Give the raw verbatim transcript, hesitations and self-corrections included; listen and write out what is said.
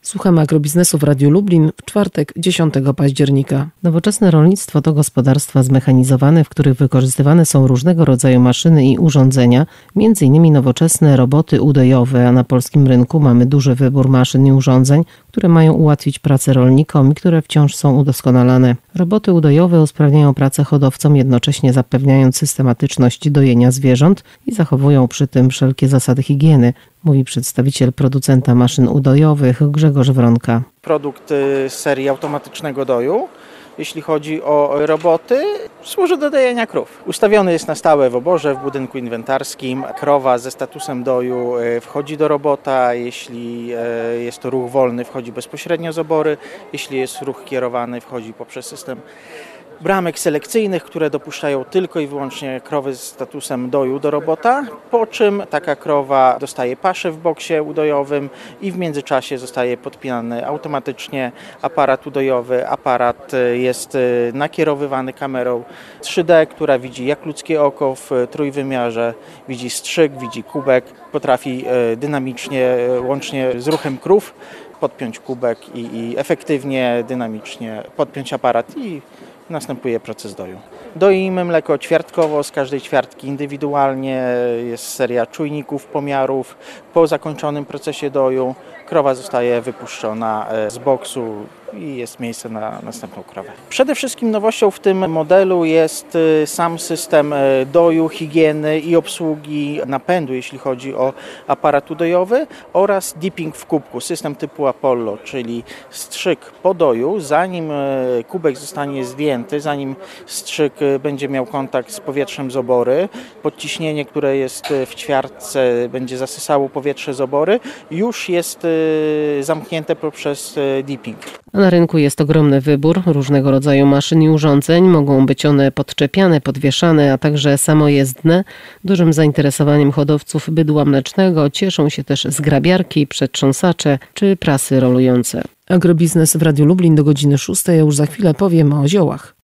Słuchamy agrobiznesu w Radiu Lublin w czwartek, dziesiątego października. Nowoczesne rolnictwo to gospodarstwa zmechanizowane, w których wykorzystywane są różnego rodzaju maszyny i urządzenia, między innymi nowoczesne roboty udojowe, a na polskim rynku mamy duży wybór maszyn i urządzeń, które mają ułatwić pracę rolnikom i które wciąż są udoskonalane. Roboty udojowe usprawniają pracę hodowcom, jednocześnie zapewniając systematyczność dojenia zwierząt i zachowują przy tym wszelkie zasady higieny, mówi przedstawiciel producenta maszyn udojowych Grzegorz Wronka. Produkt z serii automatycznego doju, jeśli chodzi o roboty, służy do dojenia krów. Ustawiony jest na stałe w oborze, w budynku inwentarskim. Krowa ze statusem doju wchodzi do robota, jeśli jest to ruch wolny, wchodzi bezpośrednio z obory, jeśli jest ruch kierowany, wchodzi poprzez system bramek selekcyjnych, które dopuszczają tylko i wyłącznie krowy z statusem doju do robota, po czym taka krowa dostaje paszę w boksie udojowym i w międzyczasie zostaje podpinany automatycznie aparat udojowy. Aparat jest nakierowywany kamerą trzy D, która widzi jak ludzkie oko w trójwymiarze, widzi strzyk, widzi kubek, potrafi dynamicznie, łącznie z ruchem krów, podpiąć kubek i, i efektywnie, dynamicznie podpiąć aparat i następuje proces doju. Doimy mleko ćwiartkowo, z każdej ćwiartki indywidualnie, jest seria czujników, pomiarów. Po zakończonym procesie doju krowa zostaje wypuszczona z boksu i jest miejsce na następną krowę. Przede wszystkim nowością w tym modelu jest sam system doju, higieny i obsługi napędu, jeśli chodzi o aparat udojowy, oraz dipping w kubku, system typu Apollo, czyli strzyk po doju, zanim kubek zostanie zdjęty, zanim strzyk będzie miał kontakt z powietrzem z obory, podciśnienie, które jest w ćwiartce, będzie zasysało powietrze z obory, już jest zamknięte poprzez dipping. Na rynku jest ogromny wybór różnego rodzaju maszyn i urządzeń. Mogą być one podczepiane, podwieszane, a także samojezdne. Dużym zainteresowaniem hodowców bydła mlecznego cieszą się też zgrabiarki, przetrząsacze czy prasy rolujące. Agrobiznes w Radiu Lublin do godziny szóstej, a już za chwilę powiemy o ziołach.